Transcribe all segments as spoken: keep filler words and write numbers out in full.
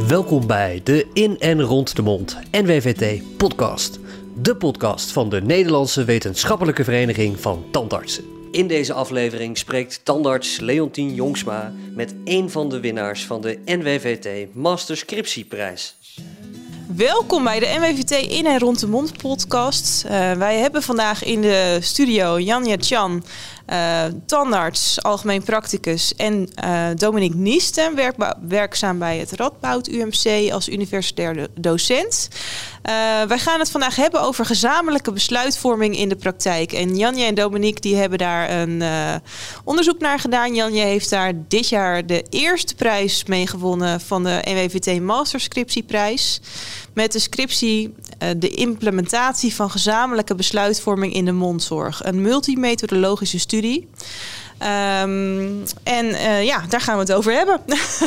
Welkom bij de In en Rond de Mond N W V T podcast. De podcast van de Nederlandse Wetenschappelijke Vereniging van Tandartsen. In deze aflevering spreekt tandarts Leontien Jongsma met een van de winnaars van de N W V T Masterscriptieprijs. Welkom bij de N W V T In en Rond de Mond podcast. Uh, wij hebben vandaag in de studio Janja Chan, uh, tandarts, algemeen practicus, en uh, Dominique Niesten, werkba- werkzaam bij het Radboud U M C als universitair docent. Uh, wij gaan het vandaag hebben over gezamenlijke besluitvorming in de praktijk. En Janja en Dominique die hebben daar een uh, onderzoek naar gedaan. Janja heeft daar dit jaar de eerste prijs mee gewonnen van de N W V T Masterscriptieprijs. Met de scriptie uh, de implementatie van gezamenlijke besluitvorming in de mondzorg. Een multimethodologische studie. Um, en uh, ja, daar gaan we het over hebben.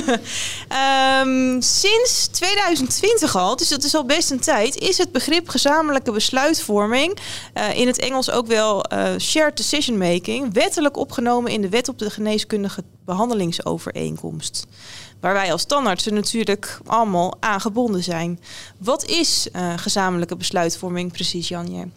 um, sinds tweeduizend twintig al, dus dat is al best een tijd, is het begrip gezamenlijke besluitvorming, uh, in het Engels ook wel uh, shared decision making, wettelijk opgenomen in de Wet op de Geneeskundige Behandelingsovereenkomst. Waar wij als tandartsen natuurlijk allemaal aan gebonden zijn. Wat is uh, gezamenlijke besluitvorming precies, Janje?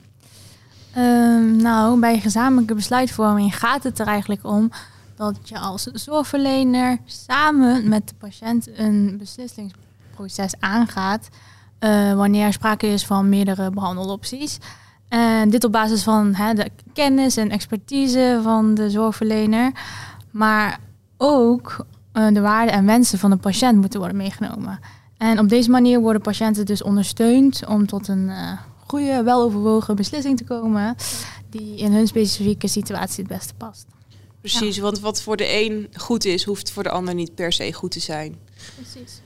Um, nou, bij gezamenlijke besluitvorming gaat het er eigenlijk om dat je als zorgverlener samen met de patiënt een beslissingsproces aangaat uh, wanneer er sprake is van meerdere behandelopties. En dit op basis van hè, de kennis en expertise van de zorgverlener, maar ook uh, de waarden en wensen van de patiënt moeten worden meegenomen. En op deze manier worden patiënten dus ondersteund om tot een uh, goede, weloverwogen beslissing te komen die in hun specifieke situatie het beste past. Precies, ja. Want wat voor de een goed is, hoeft voor de ander niet per se goed te zijn. Precies.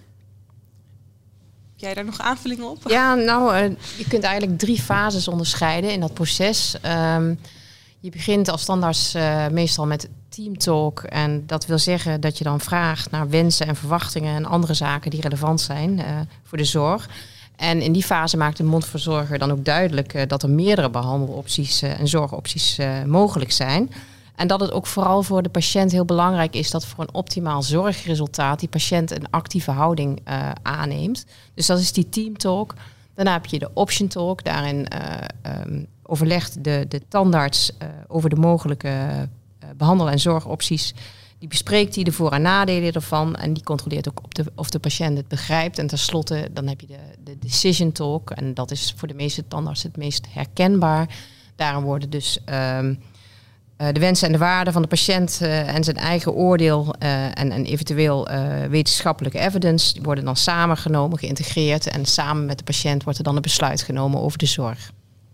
Heb jij daar nog aanvullingen op? Ja, nou, uh, je kunt eigenlijk drie fases onderscheiden in dat proces. Um, je begint als tandarts uh, meestal met teamtalk. En dat wil zeggen dat je dan vraagt naar wensen en verwachtingen en andere zaken die relevant zijn uh, voor de zorg. En in die fase maakt de mondverzorger dan ook duidelijk uh, dat er meerdere behandelopties uh, en zorgopties uh, mogelijk zijn. En dat het ook vooral voor de patiënt heel belangrijk is dat voor een optimaal zorgresultaat die patiënt een actieve houding uh, aanneemt. Dus dat is die teamtalk. Daarna heb je de option talk. Daarin uh, um, overlegt de, de tandarts uh, over de mogelijke uh, behandel- en zorgopties. Die bespreekt hij de voor- en nadelen ervan en die controleert ook op de, of de patiënt het begrijpt. En tenslotte dan heb je de, de decision talk en dat is voor de meeste tandartsen het meest herkenbaar. Daarin worden dus um, uh, de wensen en de waarden van de patiënt uh, en zijn eigen oordeel uh, en, en eventueel uh, wetenschappelijke evidence die worden dan samengenomen, geïntegreerd en samen met de patiënt wordt er dan een besluit genomen over de zorg.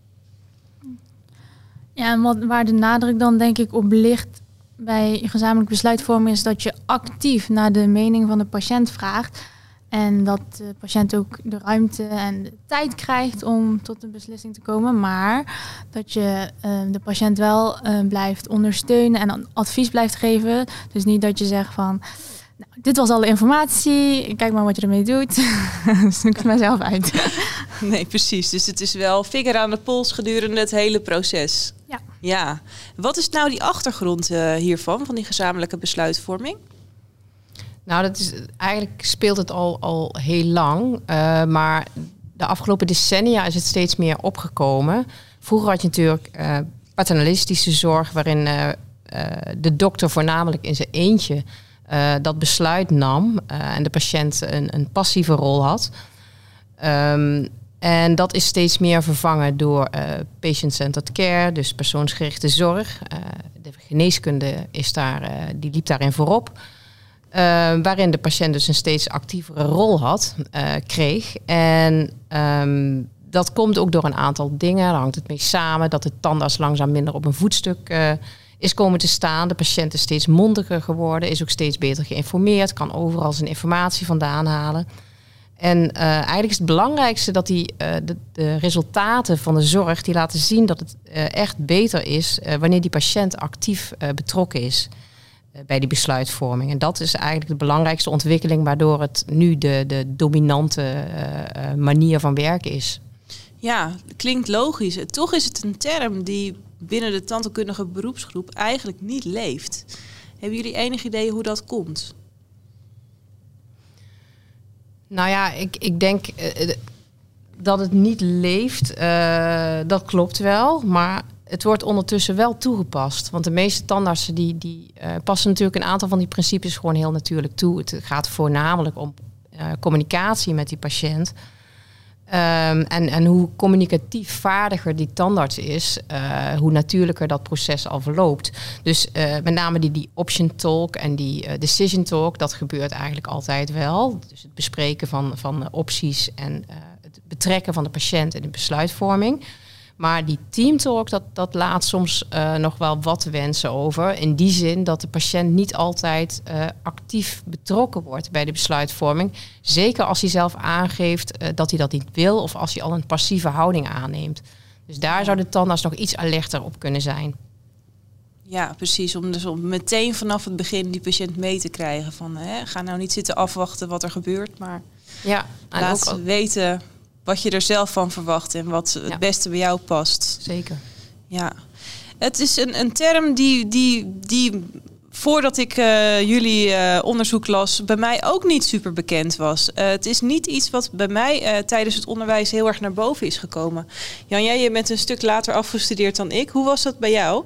Ja, en wat, waar de nadruk dan denk ik op ligt bij gezamenlijk besluitvorming is dat je actief naar de mening van de patiënt vraagt. En dat de patiënt ook de ruimte en de tijd krijgt om tot een beslissing te komen. Maar dat je uh, de patiënt wel uh, blijft ondersteunen en advies blijft geven. Dus niet dat je zegt van, nou, dit was alle informatie, kijk maar wat je ermee doet. Zoek het maar zelf uit. Nee, precies. Dus het is wel vinger aan de pols gedurende het hele proces. Ja. Ja. Wat is nou die achtergrond uh, hiervan, van die gezamenlijke besluitvorming? Nou, dat is, eigenlijk speelt het al, al heel lang. Uh, maar de afgelopen decennia is het steeds meer opgekomen. Vroeger had je natuurlijk uh, paternalistische zorg, waarin uh, uh, de dokter voornamelijk in zijn eentje uh, dat besluit nam. Uh, en de patiënt een, een passieve rol had. Um, En dat is steeds meer vervangen door uh, patient-centered care, dus persoonsgerichte zorg. Uh, de geneeskunde is daar, uh, die liep daarin voorop. Uh, waarin de patiënt dus een steeds actievere rol had, uh, kreeg. En um, dat komt ook door een aantal dingen. Daar hangt het mee samen dat de tandarts langzaam minder op een voetstuk uh, is komen te staan. De patiënt is steeds mondiger geworden, is ook steeds beter geïnformeerd, kan overal zijn informatie vandaan halen. En uh, eigenlijk is het belangrijkste dat die, uh, de, de resultaten van de zorg die laten zien dat het uh, echt beter is uh, wanneer die patiënt actief uh, betrokken is uh, bij die besluitvorming. En dat is eigenlijk de belangrijkste ontwikkeling waardoor het nu de, de dominante uh, uh, manier van werken is. Ja, klinkt logisch. Toch is het een term die binnen de tandheelkundige beroepsgroep eigenlijk niet leeft. Hebben jullie enig idee hoe dat komt? Nou ja, ik, ik denk uh, dat het niet leeft. Uh, dat klopt wel, maar het wordt ondertussen wel toegepast. Want de meeste tandartsen die, die uh, passen natuurlijk een aantal van die principes gewoon heel natuurlijk toe. Het gaat voornamelijk om uh, communicatie met die patiënt. Um, en, en hoe communicatief vaardiger die tandarts is, uh, hoe natuurlijker dat proces al verloopt. Dus uh, met name die, die option talk en die uh, decision talk, dat gebeurt eigenlijk altijd wel. Dus het bespreken van, van opties en uh, het betrekken van de patiënt in de besluitvorming. Maar die teamtalk, dat, dat laat soms uh, nog wel wat te wensen over. In die zin dat de patiënt niet altijd uh, actief betrokken wordt bij de besluitvorming. Zeker als hij zelf aangeeft uh, dat hij dat niet wil of als hij al een passieve houding aanneemt. Dus daar zou de tandarts nog iets alerter op kunnen zijn. Ja, precies. Om dus om meteen vanaf het begin die patiënt mee te krijgen. Van, hè, ga nou niet zitten afwachten wat er gebeurt, maar ja, en laat ook weten wat je er zelf van verwacht en wat het ja. beste bij jou past. Zeker. Ja, het is een, een term die, die, die voordat ik uh, jullie uh, onderzoek las, bij mij ook niet super bekend was. Uh, het is niet iets wat bij mij uh, tijdens het onderwijs heel erg naar boven is gekomen. Jan, jij bent een stuk later afgestudeerd dan ik. Hoe was dat bij jou?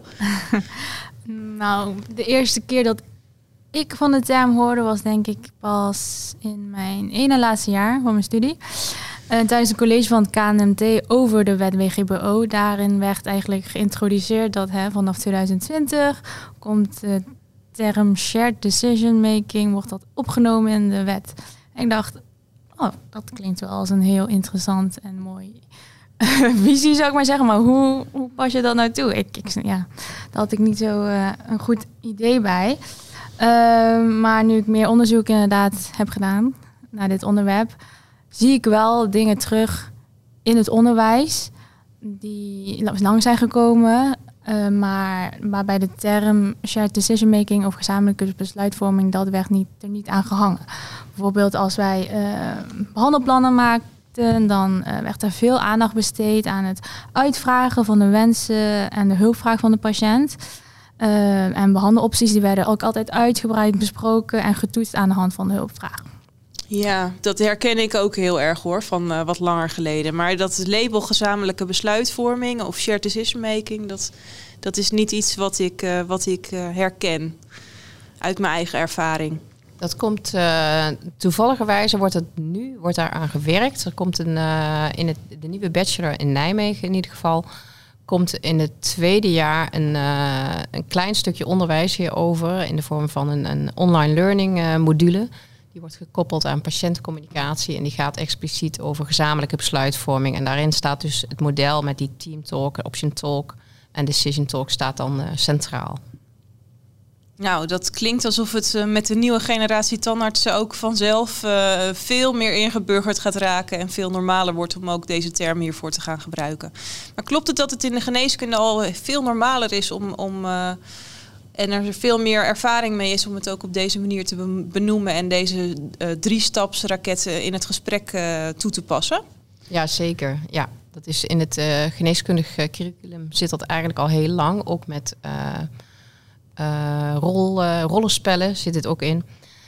Nou, de eerste keer dat ik van de term hoorde was denk ik pas in mijn ene laatste jaar van mijn studie. Uh, tijdens een college van het K N M T over de wet W G B O. Daarin werd eigenlijk geïntroduceerd dat hè, vanaf twintig twintig komt de term shared decision making, wordt dat opgenomen in de wet. En ik dacht, oh, dat klinkt wel als een heel interessant en mooi visie, zou ik maar zeggen. Maar hoe, hoe pas je dat nou toe? Ik, ik, ja, daar had ik niet zo uh, een goed idee bij. Uh, maar nu ik meer onderzoek inderdaad heb gedaan naar dit onderwerp, zie ik wel dingen terug in het onderwijs die lang zijn gekomen, uh, maar waarbij de term shared decision making of gezamenlijke besluitvorming, dat werd niet, er niet aan gehangen. Bijvoorbeeld als wij uh, behandelplannen maakten, dan uh, werd er veel aandacht besteed aan het uitvragen van de wensen en de hulpvraag van de patiënt. Uh, en behandelopties die werden ook altijd uitgebreid besproken en getoetst aan de hand van de hulpvraag. Ja, dat herken ik ook heel erg hoor, van uh, wat langer geleden. Maar dat label gezamenlijke besluitvorming of shared decision making, dat, dat is niet iets wat ik, uh, wat ik uh, herken uit mijn eigen ervaring. Dat komt uh, toevalligerwijze wordt het nu wordt daar aan gewerkt. Er komt een uh, in het de nieuwe bachelor in Nijmegen in ieder geval komt in het tweede jaar een, uh, een klein stukje onderwijs hierover in de vorm van een, een online learning uh, module. Die wordt gekoppeld aan patiëntcommunicatie en die gaat expliciet over gezamenlijke besluitvorming. En daarin staat dus het model met die team talk, option talk en decision talk staat dan uh, centraal. Nou, dat klinkt alsof het uh, met de nieuwe generatie tandartsen ook vanzelf uh, veel meer ingeburgerd gaat raken en veel normaler wordt om ook deze term hiervoor te gaan gebruiken. Maar klopt het dat het in de geneeskunde al veel normaler is om, om uh, en er veel meer ervaring mee is om het ook op deze manier te benoemen en deze uh, drie-stapsraketten in het gesprek uh, toe te passen? Ja, zeker. Ja, dat is in het uh, geneeskundig uh, curriculum zit dat eigenlijk al heel lang, ook met Uh, Uh, rol, uh, rollenspellen zit het ook in.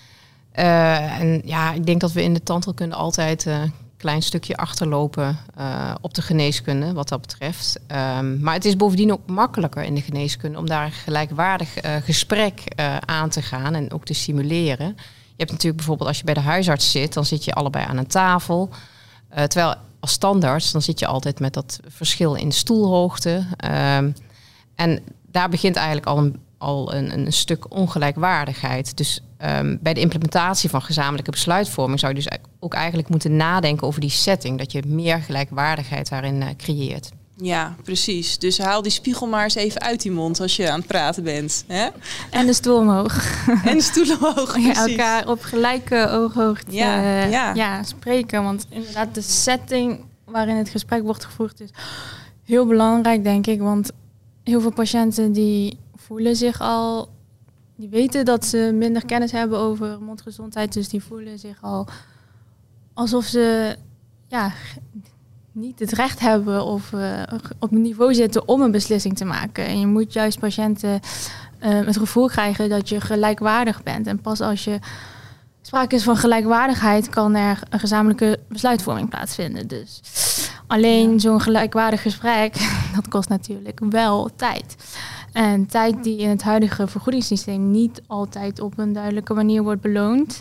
Uh, en ja, ik denk dat we in de tandheelkunde altijd een uh, klein stukje achterlopen uh, op de geneeskunde, wat dat betreft. Um, maar het is bovendien ook makkelijker in de geneeskunde om daar een gelijkwaardig uh, gesprek uh, aan te gaan en ook te simuleren. Je hebt natuurlijk bijvoorbeeld als je bij de huisarts zit, dan zit je allebei aan een tafel. Uh, terwijl als standaard, dan zit je altijd met dat verschil in stoelhoogte. Um, en daar begint eigenlijk al een al een, een stuk ongelijkwaardigheid. Dus um, bij de implementatie van gezamenlijke besluitvorming zou je dus ook eigenlijk moeten nadenken over die setting, dat je meer gelijkwaardigheid daarin uh, creëert. Ja, precies. Dus haal die spiegel maar eens even uit die mond als je aan het praten bent. Hè? En de stoel omhoog. En de stoel omhoog, precies. Ja, elkaar op gelijke ooghoogte ja, uh, ja. ja, spreken. Want inderdaad, de setting waarin het gesprek wordt gevoerd is heel belangrijk, denk ik. Want heel veel patiënten die voelen zich al, die weten dat ze minder kennis hebben over mondgezondheid. Dus die voelen zich al alsof ze ja, niet het recht hebben of uh, op een niveau zitten om een beslissing te maken. En je moet juist patiënten uh, het gevoel krijgen dat je gelijkwaardig bent. En pas als je sprake is van gelijkwaardigheid, kan er een gezamenlijke besluitvorming plaatsvinden. Dus alleen ja. zo'n gelijkwaardig gesprek, dat kost natuurlijk wel tijd. En tijd die in het huidige vergoedingssysteem niet altijd op een duidelijke manier wordt beloond.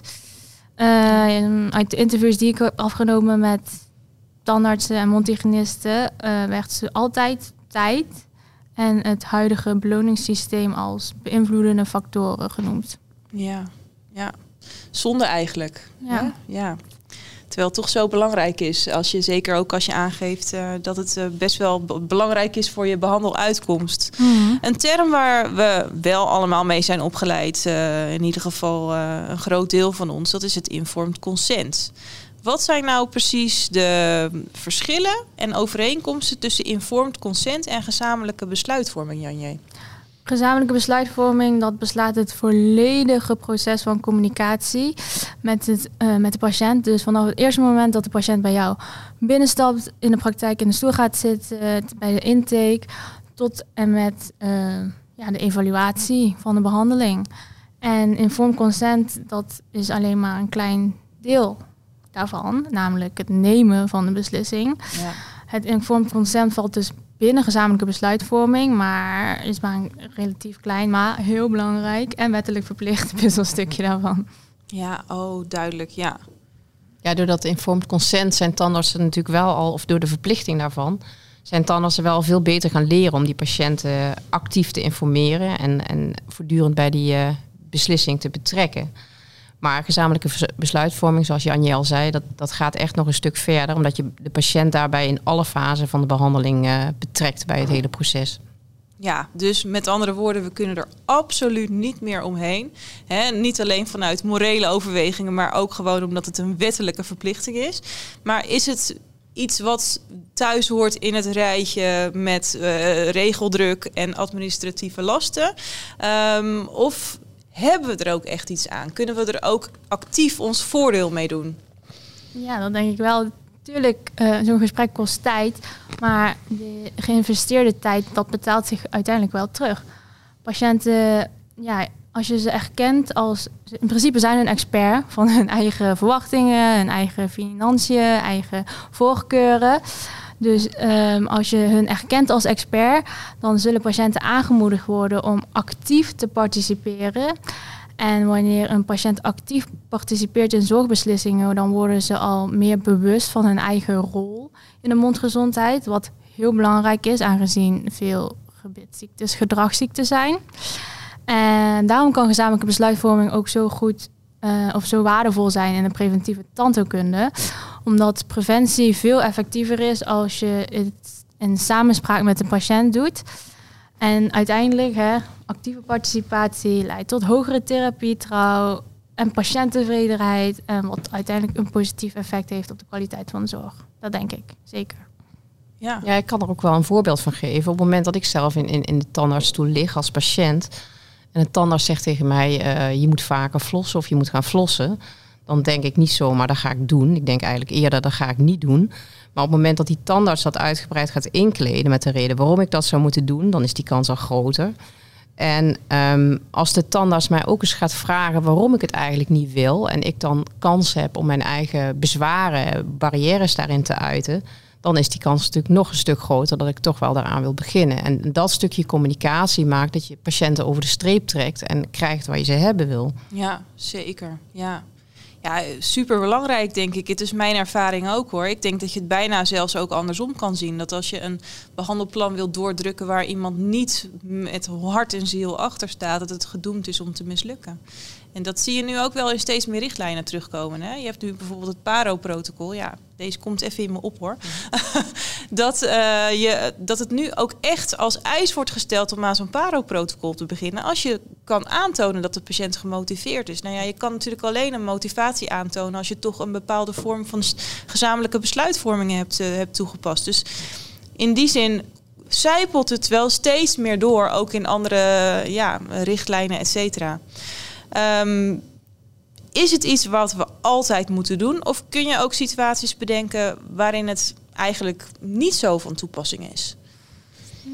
Uh, uit de interviews die ik heb afgenomen met tandartsen en mondhygiënisten uh, werd ze altijd tijd en het huidige beloningssysteem als beïnvloedende factoren genoemd. Ja, ja. Zonde eigenlijk. Ja. Ja? Ja. Terwijl het toch zo belangrijk is, als je zeker ook als je aangeeft uh, dat het uh, best wel b- belangrijk is voor je behandeluitkomst. Mm-hmm. Een term waar we wel allemaal mee zijn opgeleid, uh, in ieder geval uh, een groot deel van ons, dat is het informed consent. Wat zijn nou precies de verschillen en overeenkomsten tussen informed consent en gezamenlijke besluitvorming, Janje? Gezamenlijke besluitvorming, dat beslaat het volledige proces van communicatie met, het, uh, met de patiënt. Dus vanaf het eerste moment dat de patiënt bij jou binnenstapt, in de praktijk in de stoel gaat zitten, uh, bij de intake, tot en met uh, ja, de evaluatie van de behandeling. En informed consent, dat is alleen maar een klein deel daarvan, namelijk het nemen van de beslissing. Ja. Het informed consent valt dus binnen gezamenlijke besluitvorming, maar is maar een relatief klein, maar heel belangrijk en wettelijk verplicht puzzelstukje daarvan. Ja, oh, duidelijk, ja. Ja, door dat informed consent zijn tandartsen natuurlijk wel al, of door de verplichting daarvan, zijn tandartsen wel veel beter gaan leren om die patiënten actief te informeren en, en voortdurend bij die uh, beslissing te betrekken. Maar gezamenlijke besluitvorming, zoals Janje al zei, dat, dat gaat echt nog een stuk verder, omdat je de patiënt daarbij in alle fasen van de behandeling uh, betrekt bij het hele proces. Ja, dus met andere woorden, we kunnen er absoluut niet meer omheen. He, niet alleen vanuit morele overwegingen, maar ook gewoon omdat het een wettelijke verplichting is. Maar is het iets wat thuis hoort in het rijtje met uh, regeldruk en administratieve lasten? Um, of hebben we er ook echt iets aan? Kunnen we er ook actief ons voordeel mee doen? Ja, dat denk ik wel. Tuurlijk, uh, zo'n gesprek kost tijd, maar de geïnvesteerde tijd, dat betaalt zich uiteindelijk wel terug. Patiënten, ja, als je ze echt kent als, in principe zijn een expert van hun eigen verwachtingen, hun eigen financiën, eigen voorkeuren. Dus um, als je hun echt kent als expert, dan zullen patiënten aangemoedigd worden om actief te participeren. En wanneer een patiënt actief participeert in zorgbeslissingen, dan worden ze al meer bewust van hun eigen rol in de mondgezondheid. Wat heel belangrijk is, aangezien veel gebitsziektes gedragsziekten zijn. En daarom kan gezamenlijke besluitvorming ook zo goed uh, of zo waardevol zijn in de preventieve tandheelkunde. Omdat preventie veel effectiever is als je het in samenspraak met de patiënt doet. En uiteindelijk, hè, actieve participatie leidt tot hogere therapietrouw en patiënttevredenheid. En wat uiteindelijk een positief effect heeft op de kwaliteit van de zorg. Dat denk ik, zeker. Ja, ja, ik kan er ook wel een voorbeeld van geven. Op het moment dat ik zelf in, in, in de tandartsstoel lig als patiënt en een tandarts zegt tegen mij, uh, je moet vaker flossen of je moet gaan flossen, dan denk ik niet zomaar, dat ga ik doen. Ik denk eigenlijk eerder, dat ga ik niet doen. Maar op het moment dat die tandarts dat uitgebreid gaat inkleden met de reden waarom ik dat zou moeten doen, dan is die kans al groter. En um, als de tandarts mij ook eens gaat vragen waarom ik het eigenlijk niet wil en ik dan kans heb om mijn eigen bezwaren, barrières daarin te uiten, dan is die kans natuurlijk nog een stuk groter dat ik toch wel daaraan wil beginnen. En dat stukje communicatie maakt dat je patiënten over de streep trekt en krijgt waar je ze hebben wil. Ja, zeker. Ja. Ja, super belangrijk denk ik. Het is mijn ervaring ook hoor. Ik denk dat je het bijna zelfs ook andersom kan zien. Dat als je een behandelplan wilt doordrukken waar iemand niet met hart en ziel achter staat, dat het gedoemd is om te mislukken. En dat zie je nu ook wel in steeds meer richtlijnen terugkomen. Hè? Je hebt nu bijvoorbeeld het PARO-protocol. Ja, deze komt even in me op hoor. dat, uh, je, dat het nu ook echt als eis wordt gesteld om aan zo'n PARO-protocol te beginnen. Als je kan aantonen dat de patiënt gemotiveerd is. Nou ja, je kan natuurlijk alleen een motivatie aantonen als je toch een bepaalde vorm van gezamenlijke besluitvorming hebt, uh, hebt toegepast. Dus in die zin zijpelt het wel steeds meer door, ook in andere ja, richtlijnen, et cetera. Um, is het iets wat we altijd moeten doen? Of kun je ook situaties bedenken waarin het eigenlijk niet zo van toepassing is?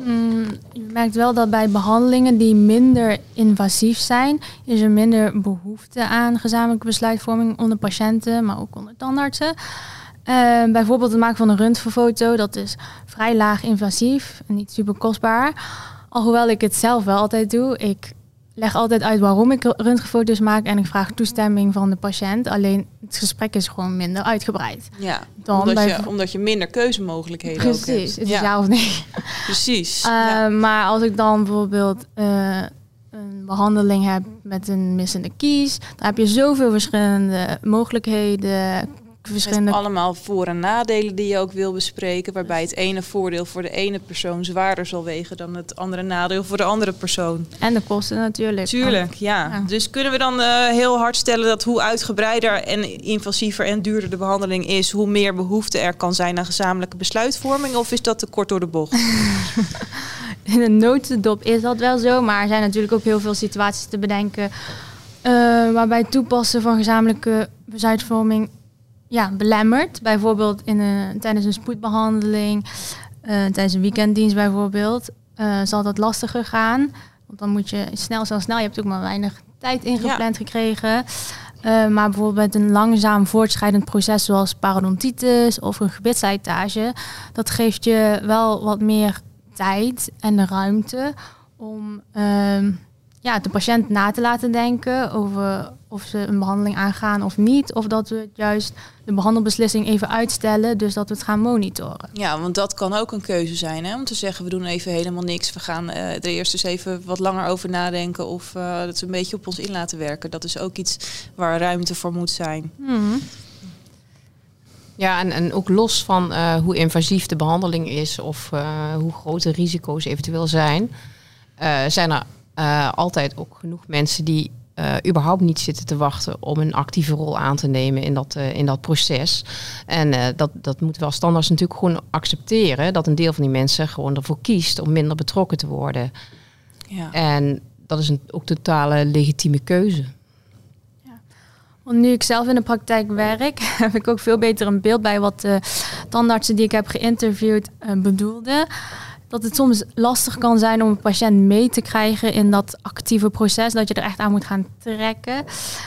Mm, je merkt wel dat bij behandelingen die minder invasief zijn, is er minder behoefte aan gezamenlijke besluitvorming onder patiënten, maar ook onder tandartsen. Uh, bijvoorbeeld het maken van een röntgenfoto, dat is vrij laag invasief en niet super kostbaar. Alhoewel ik het zelf wel altijd doe. Ik leg altijd uit waarom ik röntgenfoto's maak en ik vraag toestemming van de patiënt. Alleen het gesprek is gewoon minder uitgebreid. Ja, Dan omdat, bij... je, omdat je minder keuzemogelijkheden Precies, ook hebt. het is ja. ja of nee. Precies. Uh, ja. Maar als ik dan bijvoorbeeld uh, een behandeling heb met een missende kies, dan heb je zoveel verschillende mogelijkheden. Verschillende... Met allemaal voor- en nadelen die je ook wil bespreken. Waarbij het ene voordeel voor de ene persoon zwaarder zal wegen dan het andere nadeel voor de andere persoon. En de kosten natuurlijk. Tuurlijk, ja. ja. Dus kunnen we dan uh, heel hard stellen dat hoe uitgebreider en invasiever en duurder de behandeling is, hoe meer behoefte er kan zijn aan gezamenlijke besluitvorming? Of is dat te kort door de bocht? In een notendop is dat wel zo, maar er zijn natuurlijk ook heel veel situaties te bedenken uh, waarbij het toepassen van gezamenlijke besluitvorming ja, belemmerd. Bijvoorbeeld in een, tijdens een spoedbehandeling, uh, tijdens een weekenddienst bijvoorbeeld, uh, zal dat lastiger gaan. Want dan moet je snel, snel, snel. Je hebt ook maar weinig tijd ingepland ja. gekregen. Uh, maar bijvoorbeeld een langzaam voortschrijdend proces zoals parodontitis of een gebitsslijtage, dat geeft je wel wat meer tijd en de ruimte om uh, ja, de patiënt na te laten denken over of ze een behandeling aangaan of niet. Of dat we juist de behandelbeslissing even uitstellen, dus dat we het gaan monitoren. Ja, want dat kan ook een keuze zijn, hè? Om te zeggen, we doen even helemaal niks. We gaan uh, er eerst eens even wat langer over nadenken of uh, dat we een beetje op ons in laten werken. Dat is ook iets waar ruimte voor moet zijn. Mm-hmm. Ja, en, en ook los van uh, hoe invasief de behandeling is of uh, hoe groot de risico's eventueel zijn, uh, zijn er uh, altijd ook genoeg mensen die Uh, überhaupt niet zitten te wachten om een actieve rol aan te nemen in dat, uh, in dat proces. En uh, dat, dat moeten we als standaards natuurlijk gewoon accepteren, dat een deel van die mensen gewoon ervoor kiest om minder betrokken te worden. Ja. En dat is een ook totale legitieme keuze. Ja. Want nu ik zelf in de praktijk werk, heb ik ook veel beter een beeld bij wat de tandartsen die ik heb geïnterviewd uh, bedoelden. Dat het soms lastig kan zijn om een patiënt mee te krijgen in dat actieve proces. Dat je er echt aan moet gaan trekken.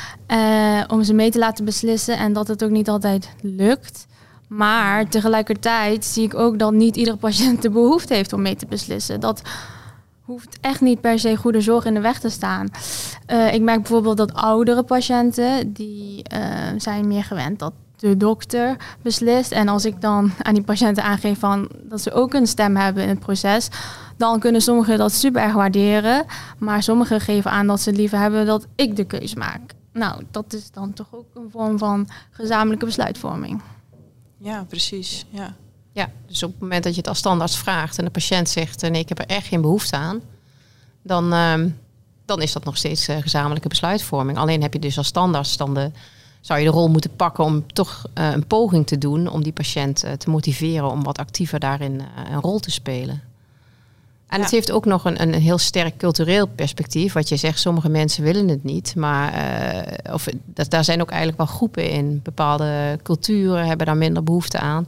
Uh, om ze mee te laten beslissen. En dat het ook niet altijd lukt. Maar tegelijkertijd zie ik ook dat niet iedere patiënt de behoefte heeft om mee te beslissen. Dat hoeft echt niet per se goede zorg in de weg te staan. Uh, ik merk bijvoorbeeld dat oudere patiënten, die uh, zijn meer gewend dat de dokter beslist. En als ik dan aan die patiënten aangeef van dat ze ook een stem hebben in het proces, dan kunnen sommigen dat super erg waarderen. Maar sommigen geven aan dat ze liever hebben dat ik de keus maak. Nou, dat is dan toch ook een vorm van gezamenlijke besluitvorming. Ja, precies. Ja. Ja, dus op het moment dat je het als standaards vraagt en de patiënt zegt nee, ik heb er echt geen behoefte aan, dan, uh, dan is dat nog steeds uh, gezamenlijke besluitvorming. Alleen heb je dus als standaards dan de zou je de rol moeten pakken om toch uh, een poging te doen om die patiënt uh, te motiveren om wat actiever daarin uh, een rol te spelen. En ja. Het heeft ook nog een, een heel sterk cultureel perspectief. Wat je zegt, sommige mensen willen het niet. Maar uh, of, dat, daar zijn ook eigenlijk wel groepen in. Bepaalde culturen hebben daar minder behoefte aan.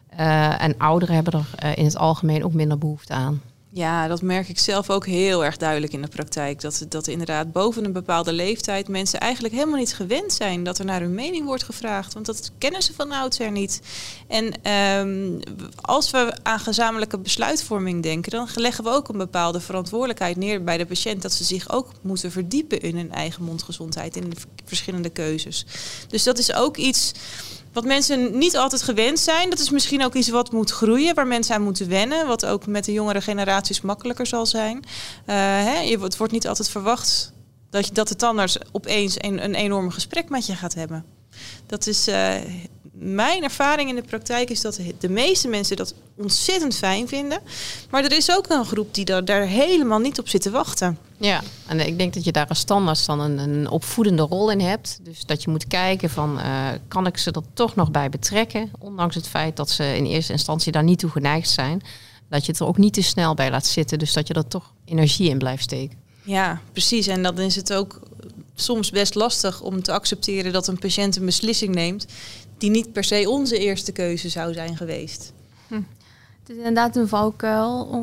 Uh, en ouderen hebben er uh, in het algemeen ook minder behoefte aan. Ja, dat merk ik zelf ook heel erg duidelijk in de praktijk. Dat, dat inderdaad boven een bepaalde leeftijd mensen eigenlijk helemaal niet gewend zijn dat er naar hun mening wordt gevraagd. Want dat kennen ze van oudsher niet. En um, als we aan gezamenlijke besluitvorming denken, dan leggen we ook een bepaalde verantwoordelijkheid neer bij de patiënt dat ze zich ook moeten verdiepen in hun eigen mondgezondheid, in de verschillende keuzes. Dus dat is ook iets wat mensen niet altijd gewend zijn. Dat is misschien ook iets wat moet groeien, waar mensen aan moeten wennen. Wat ook met de jongere generaties makkelijker zal zijn. Uh, hè, je, het wordt niet altijd verwacht dat, je, dat de tandarts opeens een, een enorm gesprek met je gaat hebben. Dat is uh, mijn ervaring in de praktijk is dat de meeste mensen dat ontzettend fijn vinden. Maar er is ook een groep die daar, daar helemaal niet op zit te wachten. Ja, en ik denk dat je daar als standaards dan een, een opvoedende rol in hebt. Dus dat je moet kijken van, uh, kan ik ze er toch nog bij betrekken? Ondanks het feit dat ze in eerste instantie daar niet toe geneigd zijn. Dat je het er ook niet te snel bij laat zitten. Dus dat je er toch energie in blijft steken. Ja, precies. En dan is het ook soms best lastig om te accepteren dat een patiënt een beslissing neemt die niet per se onze eerste keuze zou zijn geweest. Hm. Het is inderdaad een valkuil om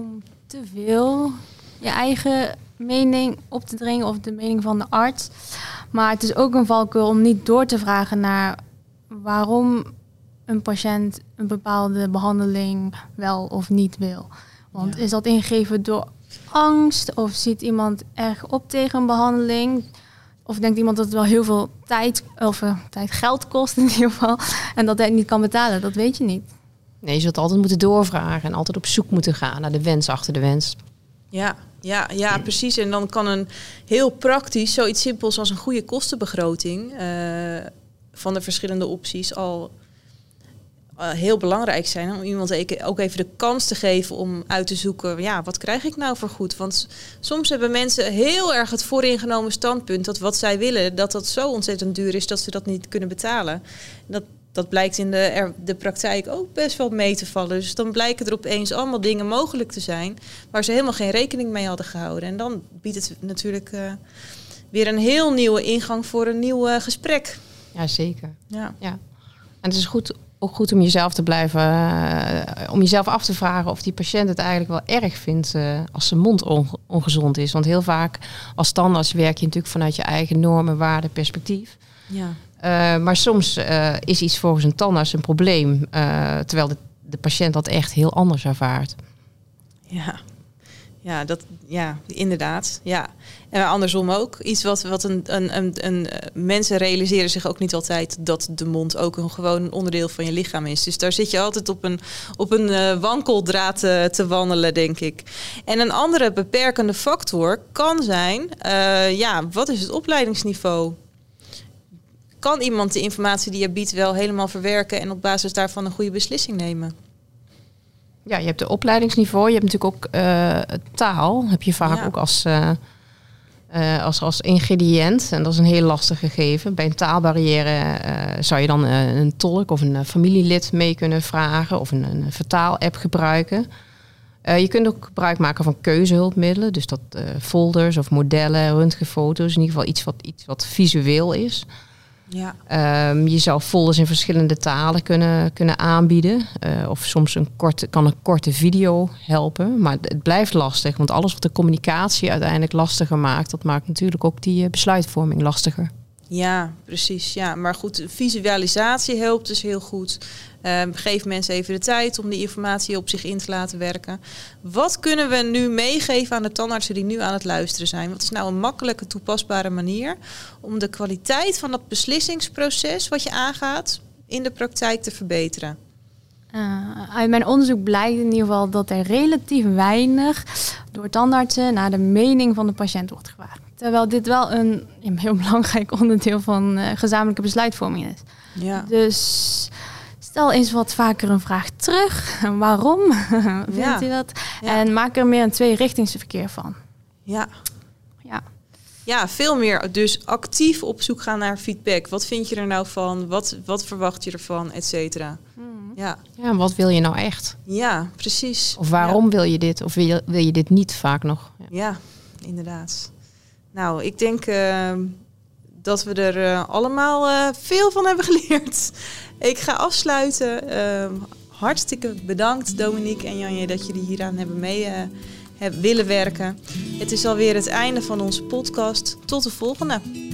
te veel je eigen mening op te dringen of de mening van de arts. Maar het is ook een valkuil om niet door te vragen naar waarom een patiënt een bepaalde behandeling wel of niet wil. Want ja. is dat ingegeven door angst of ziet iemand erg op tegen een behandeling? Of denkt iemand dat het wel heel veel tijd of uh, tijd geld kost in ieder geval en dat hij het niet kan betalen? Dat weet je niet. Nee, je zult altijd moeten doorvragen en altijd op zoek moeten gaan naar de wens achter de wens. Ja, ja, ja, precies. En dan kan een heel praktisch, zoiets simpels als een goede kostenbegroting uh, van de verschillende opties al uh, heel belangrijk zijn. Om iemand ook even de kans te geven om uit te zoeken, ja, wat krijg ik nou voor goed? Want soms hebben mensen heel erg het vooringenomen standpunt dat wat zij willen, dat dat zo ontzettend duur is dat ze dat niet kunnen betalen. Dat Dat blijkt in de, er, de praktijk ook best wel mee te vallen. Dus dan blijken er opeens allemaal dingen mogelijk te zijn waar ze helemaal geen rekening mee hadden gehouden. En dan biedt het natuurlijk uh, weer een heel nieuwe ingang voor een nieuw uh, gesprek. Ja, zeker. Ja. Ja. En het is goed, ook goed om jezelf te blijven, uh, om jezelf af te vragen of die patiënt het eigenlijk wel erg vindt uh, als zijn mond onge- ongezond is. Want heel vaak als tandarts werk je natuurlijk vanuit je eigen normen, waarden, perspectief. Ja. Uh, maar soms uh, is iets volgens een tandarts een probleem, uh, terwijl de, de patiënt dat echt heel anders ervaart. Ja, ja, dat, ja inderdaad. Ja. En andersom ook. Iets wat, wat een, een, een, een mensen realiseren zich ook niet altijd dat de mond ook een gewoon onderdeel van je lichaam is. Dus daar zit je altijd op een, op een uh, wankeldraad uh, te wandelen, denk ik. En een andere beperkende factor kan zijn, uh, ja, wat is het opleidingsniveau? Kan iemand de informatie die je biedt wel helemaal verwerken en op basis daarvan een goede beslissing nemen? Ja, je hebt de opleidingsniveau. Je hebt natuurlijk ook uh, taal. Heb je vaak ja. ook als, uh, uh, als, als ingrediënt. En dat is een heel lastig gegeven. Bij een taalbarrière uh, zou je dan uh, een tolk of een uh, familielid mee kunnen vragen. Of een, een vertaal-app gebruiken. Uh, je kunt ook gebruik maken van keuzehulpmiddelen. Dus dat uh, folders of modellen, röntgenfoto's. In ieder geval iets wat, iets wat visueel is. Ja. Um, je zou folders in verschillende talen kunnen, kunnen aanbieden. Uh, of soms een korte, kan een korte video helpen. Maar het blijft lastig. Want alles wat de communicatie uiteindelijk lastiger maakt, dat maakt natuurlijk ook die uh, besluitvorming lastiger. Ja, precies. Ja. Maar goed, visualisatie helpt dus heel goed. Uh, geef mensen even de tijd om die informatie op zich in te laten werken. Wat kunnen we nu meegeven aan de tandartsen die nu aan het luisteren zijn? Wat is nou een makkelijke, toepasbare manier om de kwaliteit van dat beslissingsproces wat je aangaat in de praktijk te verbeteren? Uh, uit mijn onderzoek blijkt in ieder geval dat er relatief weinig door tandartsen naar de mening van de patiënt wordt gevraagd. Terwijl dit wel een, een heel belangrijk onderdeel van uh, gezamenlijke besluitvorming is. Ja. Dus stel eens wat vaker een vraag terug. Waarom vindt ja. u dat? Ja. En maak er meer een tweerichtingsverkeer van. Ja. Ja. Ja, veel meer. Dus actief op zoek gaan naar feedback. Wat vind je er nou van? Wat, wat verwacht je ervan? Et cetera. Mm. Ja. Ja, wat wil je nou echt? Ja, precies. Of waarom ja. wil je dit? Of wil je, wil je dit niet vaak nog? Ja, ja, inderdaad. Nou, ik denk uh, dat we er uh, allemaal uh, veel van hebben geleerd. Ik ga afsluiten. Uh, hartstikke bedankt, Dominique en Janje, dat jullie hieraan hebben mee uh, hebben willen werken. Het is alweer het einde van onze podcast. Tot de volgende.